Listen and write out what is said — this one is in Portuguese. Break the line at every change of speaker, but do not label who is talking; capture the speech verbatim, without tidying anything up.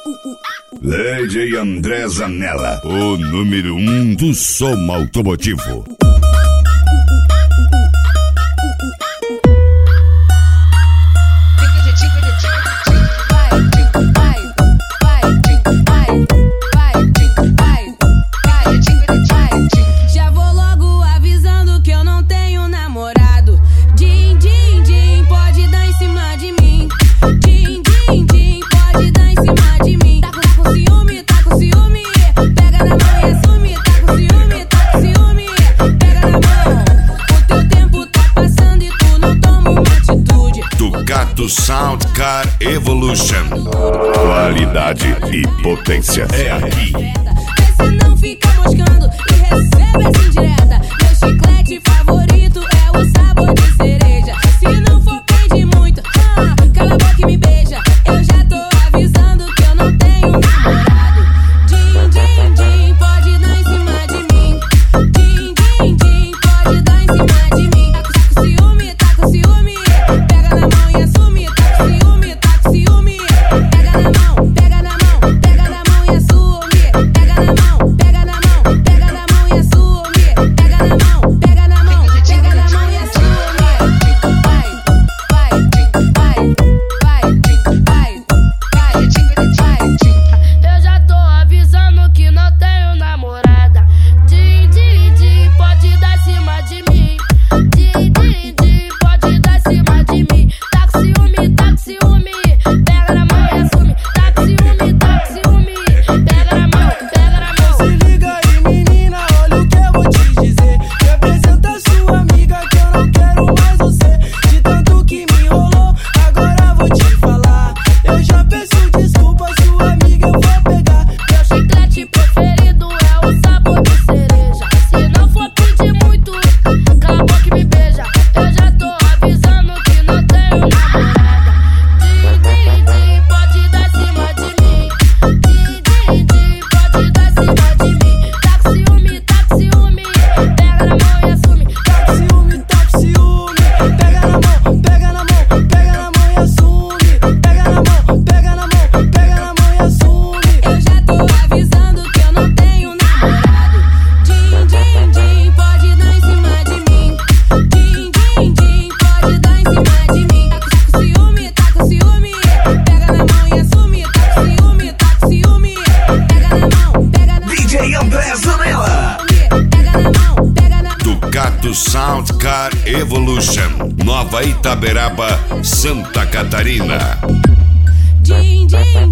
D J André Zanella, o número um do som automotivo.
Já vou logo avisando que eu não tenho namorado. Din, din, din, pode dar em cima de mim. Din, din, din, pode dar em cima de mim. Tá com, tá com ciúme, tá com ciúme. Pega na mão e assume. Tá com ciúme, tá com ciúme. Pega na mão. O teu tempo tá passando e tu não toma uma atitude.
Ducato Sound Car Evolution. Qualidade e potência é aqui.
Vê se não fica moscando e recebe essa indireta. Meu chiclete favorito é o sabor de cereja. Se não for pedir muito, ah, cala a boca e me beija. Eu já tô avisando que eu não tenho namorado. Din, din, din, pode dar em cima de mim. Din, din, din, pode dar em cima de mim. Tá com, tá com ciúme, tá com ciúme. Pega na mão e assume. Tá com ciúme, tá com ciúme. Pega na mão, pega na mão, pega na mão e assume. Pega na mão, pega na mão, pega na mão e assume. Pega na mão, pega na mão, pega na mão e assume. Vai, vai, vai, vai, vai, vai.
Eu já tô avisando que não tenho namorada. Din, din, din, pode dar em cima de mim. Din, din, din, pode dar em cima de mim. Tá com ciúme, tá com ciúme. Pega na mão e assume. Tá com ciúme, tá com ciúme. Pega na mão, pega na mão.
Se liga aí, menina, olha o que eu vou te dizer. Me apresenta a sua amiga que eu não quero mais você. De tanto que me enrolou, agora vou te falar. Eu já peço desculpa, sua amiga eu vou pegar.
Meu chiclete preferido é o sabor de cereja. Se não for pedir muito, cala a boca e me beija. Eu já tô avisando que não tenho namorada. Din, din, din, pode dar em cima de mim. Din, din, din, pode dar em cima de mim. Tá com ciúme, tá com ciúme. Pega na mão e assume.
Tá com ciúme, tá com ciúme. Pega na mão, pega na mão, pega na mão e assume. Pega na mão, pega na mão, pega na mão e assume.
Eu já tô avisando que eu não tenho namorado. Din, din, din, pode dar em cima de mim. Din, din, din, pode dar em cima de mim. Tá com, tá com ciúme, tá com ciúme. Pega na mão e assume. Tá com ciúme, tá com ciúme. Pega na mão, pega na mão.
D J André Zanella.
Pega na mão, pega na mão.
Ducato Sound Car Evolution. Nova Itaberaba, Santa Catarina.
Din, din,